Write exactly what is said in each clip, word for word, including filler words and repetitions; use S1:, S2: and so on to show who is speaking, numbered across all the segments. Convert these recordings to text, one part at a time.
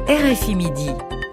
S1: R F I Midi.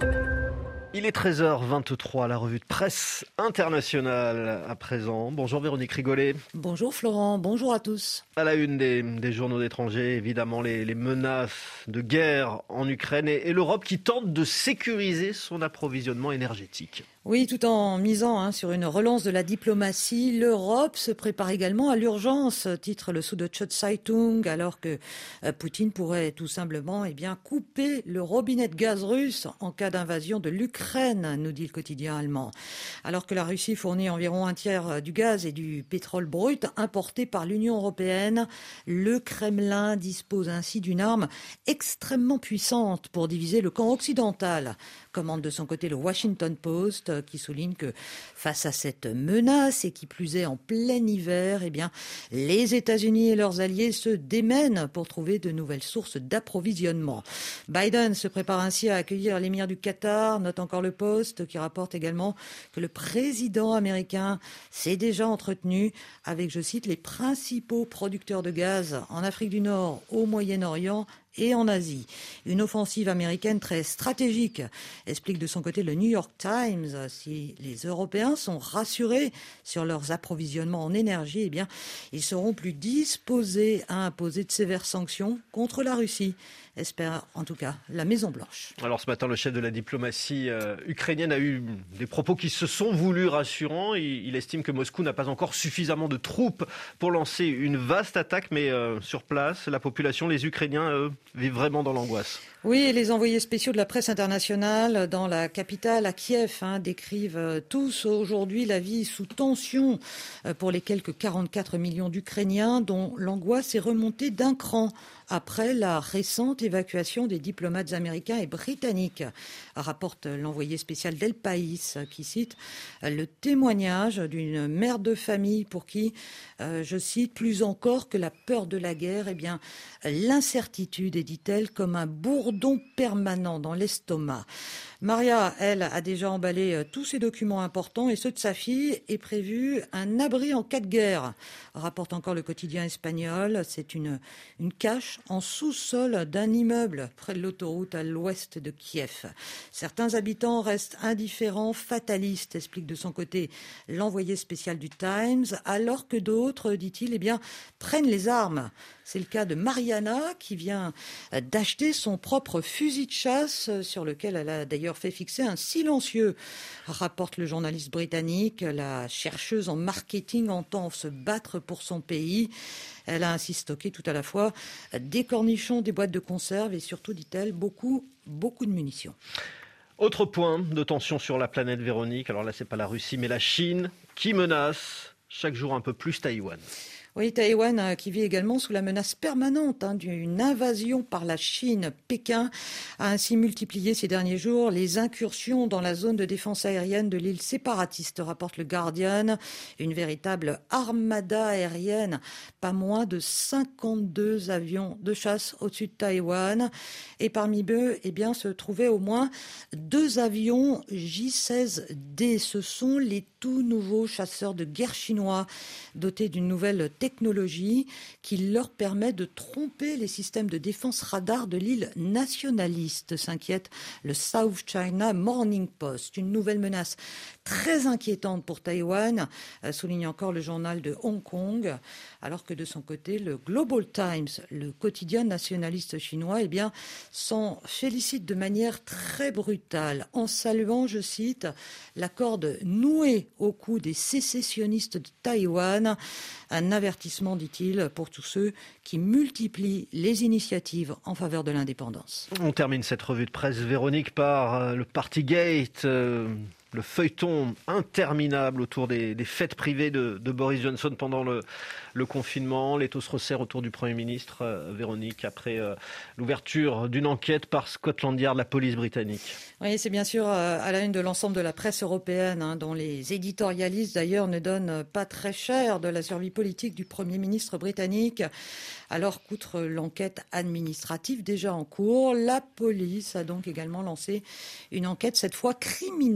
S2: Il est treize heures vingt-trois, la revue de presse internationale à présent. Bonjour Véronique Rigolet.
S3: Bonjour Florent, bonjour à tous.
S2: À la une des, des journaux d'étrangers, évidemment les, les menaces de guerre en Ukraine et, et l'Europe qui tente de sécuriser son approvisionnement énergétique.
S3: Oui, tout en misant hein, sur une relance de la diplomatie, l'Europe se prépare également à l'urgence, titre le Süddeutsche Zeitung, alors que euh, Poutine pourrait tout simplement eh bien, couper le robinet de gaz russe en cas d'invasion de l'Ukraine, nous dit le quotidien allemand. Alors que la Russie fournit environ un tiers du gaz et du pétrole brut importé par l'Union européenne, le Kremlin dispose ainsi d'une arme extrêmement puissante pour diviser le camp occidental. Commande de son côté le Washington Post, qui souligne que face à cette menace et qui plus est en plein hiver, eh bien, les États-Unis et leurs alliés se démènent pour trouver de nouvelles sources d'approvisionnement. Biden se prépare ainsi à accueillir l'émir du Qatar, note encore le Post, qui rapporte également que le président américain s'est déjà entretenu avec, je cite, les principaux producteurs de gaz en Afrique du Nord, au Moyen-Orient et en Asie. Une offensive américaine très stratégique, explique de son côté le New York Times. Si les Européens sont rassurés sur leurs approvisionnements en énergie, eh bien, ils seront plus disposés à imposer de sévères sanctions contre la Russie, espère en tout cas la Maison-Blanche.
S2: Alors ce matin, le chef de la diplomatie euh, ukrainienne a eu des propos qui se sont voulus rassurants. Il, il estime que Moscou n'a pas encore suffisamment de troupes pour lancer une vaste attaque, mais euh, sur place, la population, les Ukrainiens, eux, vivent vraiment dans l'angoisse.
S3: Oui, et les envoyés spéciaux de la presse internationale dans la capitale, à Kiev, hein, décrivent tous aujourd'hui la vie sous tension pour les quelques quarante-quatre millions d'Ukrainiens dont l'angoisse est remontée d'un cran après la récente évacuation des diplomates américains et britanniques, rapporte l'envoyé spécial d'El País, qui cite le témoignage d'une mère de famille pour qui, euh, je cite, plus encore que la peur de la guerre, eh bien, l'incertitude est, dit-elle, comme un bourdon permanent dans l'estomac. Maria, elle, a déjà emballé tous ses documents importants et ceux de sa fille est prévu un abri en cas de guerre, rapporte encore le quotidien espagnol. C'est une, une cache en sous-sol d'un immeuble près de l'autoroute à l'ouest de Kiev. Certains habitants restent indifférents, fatalistes, explique de son côté l'envoyé spécial du Times, alors que d'autres, dit-il, eh bien, prennent les armes. C'est le cas de Mariana qui vient d'acheter son propre fusil de chasse sur lequel elle a d'ailleurs fait fixer un silencieux, rapporte le journaliste britannique. La chercheuse en marketing entend se battre pour son pays. Elle a ainsi stocké tout à la fois des cornichons, des boîtes de conserve et surtout, dit-elle, beaucoup, beaucoup de munitions.
S2: Autre point de tension sur la planète, Véronique, alors là c'est pas la Russie mais la Chine qui menace chaque jour un peu plus Taïwan.
S3: Oui, Taïwan qui vit également sous la menace permanente hein, d'une invasion par la Chine. Pékin a ainsi multiplié ces derniers jours les incursions dans la zone de défense aérienne de l'île séparatiste, rapporte le Guardian. Une véritable armada aérienne, pas moins de cinquante-deux avions de chasse au-dessus de Taïwan. Et parmi eux, eh bien, se trouvaient au moins deux avions J seize D. Ce sont les tout nouveaux chasseurs de guerre chinois dotés d'une nouvelle technologie qui leur permet de tromper les systèmes de défense radar de l'île nationaliste, s'inquiète le South China Morning Post. Une nouvelle menace très inquiétante pour Taïwan, souligne encore le journal de Hong Kong, alors que de son côté, le Global Times, le quotidien nationaliste chinois, eh bien, s'en félicite de manière très brutale, en saluant, je cite, la corde nouée au cou des sécessionnistes de Taïwan. Un avertissement, dit-il, pour tous ceux qui multiplient les initiatives en faveur de l'indépendance.
S2: On termine cette revue de presse, Véronique, par euh, le Partygate, euh, le feuilleton interminable autour des, des fêtes privées de, de Boris Johnson pendant le, le confinement. L'étau se resserre autour du Premier ministre, euh, Véronique, après euh, l'ouverture d'une enquête par Scotland Yard, la police britannique.
S3: Oui, c'est bien sûr euh, à la une de l'ensemble de la presse européenne, hein, dont les éditorialistes d'ailleurs ne donnent pas très cher de la survie politique du Premier ministre britannique. Alors qu'outre l'enquête administrative déjà en cours, la police a donc également lancé une enquête, cette fois criminelle,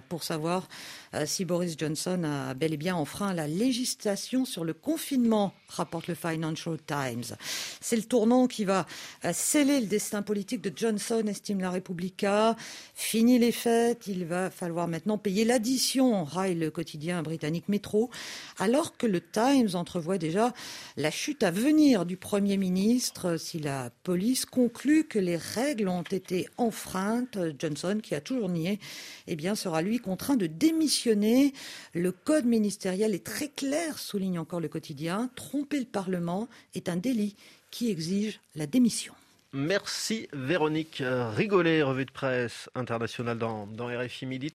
S3: pour savoir euh, si Boris Johnson a bel et bien enfreint la législation sur le confinement, rapporte le Financial Times. C'est le tournant qui va euh, sceller le destin politique de Johnson, estime la Repubblica. Fini les fêtes, il va falloir maintenant payer l'addition, raille le quotidien britannique Metro, alors que le Times entrevoit déjà la chute à venir du Premier ministre si la police conclut que les règles ont été enfreintes. Johnson, qui a toujours nié, eh bien, sera lui contraint de démissionner. Le code ministériel est très clair, souligne encore le quotidien. Tromper le Parlement est un délit qui exige la démission.
S2: Merci Véronique Rigolet, revue de presse internationale dans, dans R F I Midi.